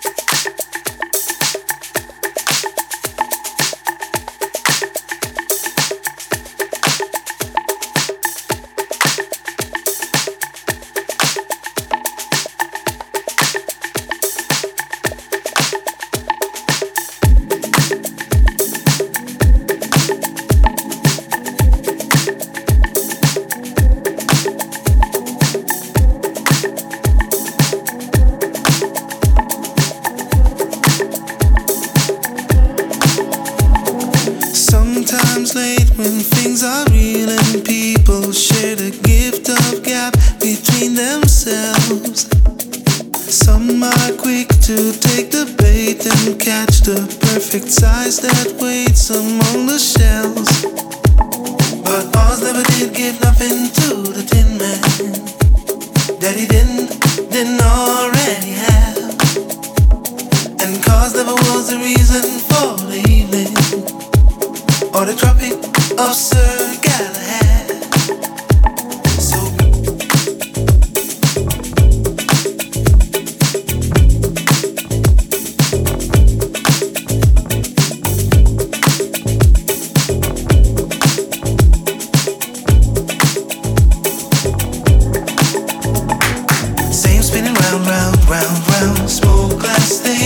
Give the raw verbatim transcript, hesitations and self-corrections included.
Sometimes late when things are real and people share the gift of gap between themselves. Some are quick to take the bait and catch the perfect size that waits among the shells. But Oz never did give nothing to the Tin Man that he didn't, didn't already have. And cause never was the reason for the evening or the dropping of Sir Galahad. So same spinning round, round, round, round, smoke glass thing.